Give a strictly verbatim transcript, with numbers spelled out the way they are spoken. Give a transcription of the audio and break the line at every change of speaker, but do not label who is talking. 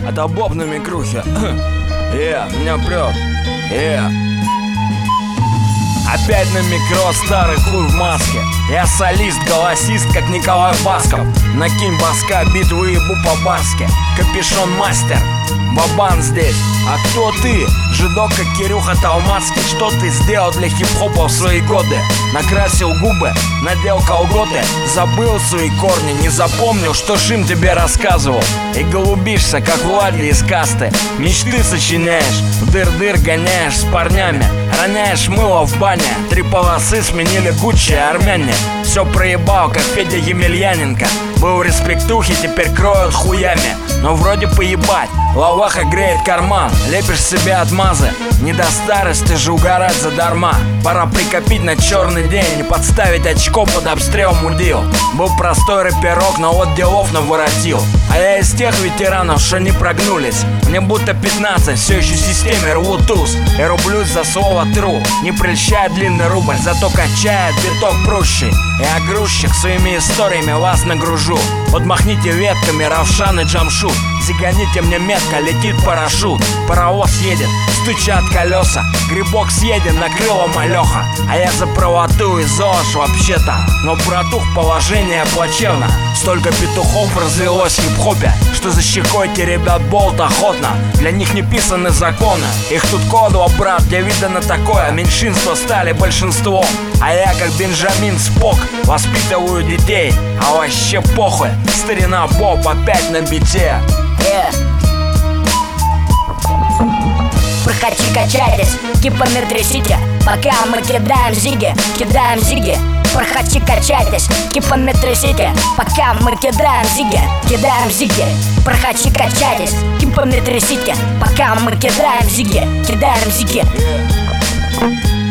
Это Боб на микрухе. Е, меня прет. Е. Опять на микро, старый хуй в маске. Я солист, голосист, как Николай Басков. Накинь баска, бит выебу по-барски. Капюшон мастер, Бабан здесь. А кто ты? Жидок, как Кирюха Талмацкий. Что ты сделал для хип-хопа в свои годы? Накрасил губы, надел колготы. Забыл свои корни, не запомнил, что Шим тебе рассказывал. И голубишься, как Владли из касты. Мечты сочиняешь, в дыр-дыр гоняешь с парнями. Роняешь мыло в бане. Три полосы сменили Гуччи армяне. Все проебал, как Федя Емельяненко. Был в респектухе, теперь кроют хуями. Но вроде поебать, лаваха греет карман. Лепишь себе отмазы, не до старости же угорать задарма. Пора прикопить на черный день, не подставить очко под обстрел мудил. Был простой рэперок, но вот делов наворотил. А я из тех ветеранов, что не прогнулись. Мне будто пятнадцать, все еще в системе рву туз. И рублюсь за слово тру. Не прельщает длинный рубль, зато качает биток прущий. Я грузчик, своими историями вас нагружу. Подмахните ветками Равшан и Джамшут. Зиганите мне метко, летит парашют. Паровоз едет, стучат колеса. Грибок съеден, накрыла малеха. А я за правоту и ЗОЖ вообще-то. Но, братух, положение плачевно. Столько петухов развелось в хип-хопе, что за щекой те ребят болт охотно. Для них не писаны законы. Их тут кодло, брат, где видано такое. Меньшинство стали большинством. А я, как Бенджамин Спок, воспитываю детей. А вообще похуй, старина Боб опять на бите.
Yeah. Проходи, качайтесь, кипами трясите, пока мы кидаем зиги, кидаем зиги. Проходи, качайтесь, кипами трясите, пока мы кидаем зиги, кидаем зиги. Проходи, качайтесь, кипами трясите, пока мы кидаем зиги, кидаем зиги.
Yeah.